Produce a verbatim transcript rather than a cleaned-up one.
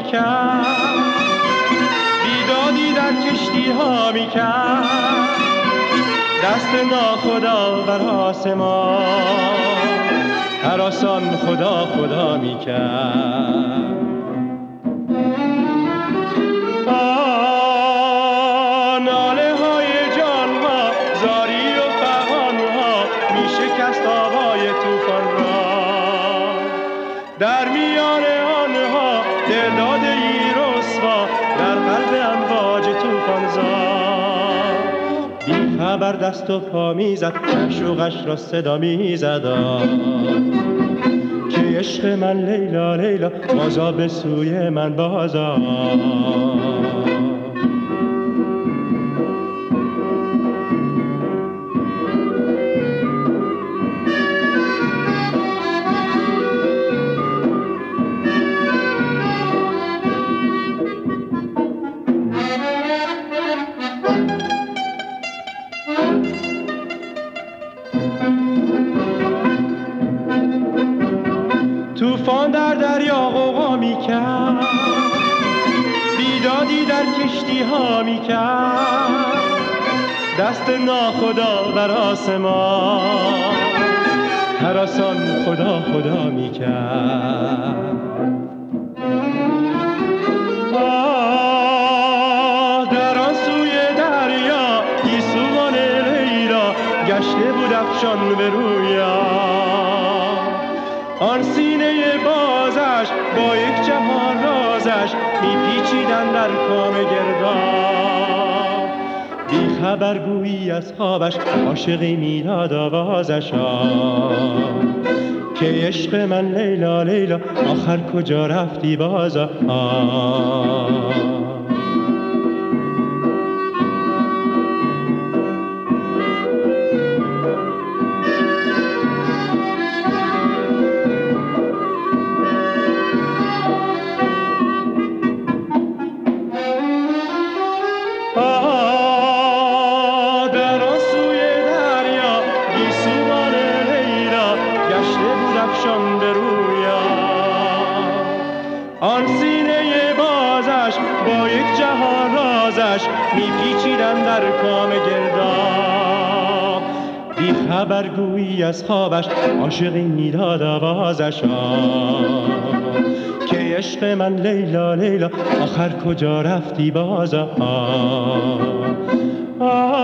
میکرد، بیدادی در کشتی ها میکرد، دست ناخدا بر آسمان هراسان خدا خدا میکرد. آه ناله های جان ها، زاری و فغان ها میشکست آوای توفان را، در میان آنها دلداده ای رسوا در قلب امواج توفان زا، بی خبر دست و پا میزد، معشوقش را صدا میزد که عشق من لیلا لیلا بازا به سوی من بازا. توفان در دریا غوغا میکرد، بیدادی در کشتی ها میکرد، دست ناخدا بر آسمان هراسان خدا خدا میکرد. آه در آن سوی دریا گیسوان لیلا گشته بود افشان به رویا، آن سینه بازش با یک جهان رازش میپیچیدن در کام گرداب، بی خبر گویی از خوابش عاشقی میداد آوازش که عشق من لیلا لیلا آخر کجا رفتی بازا. آه در آن سوی دریا گیسوان لیلا گشته بود افشان به رویا، آن سینه بازش با یک جهان رازش میپیچیدن در کام گرداب، بی خبر گویی از خوابش عاشقی میداد آوازش که عشق من لیلا لیلا آخر کجا رفتی بازا. آه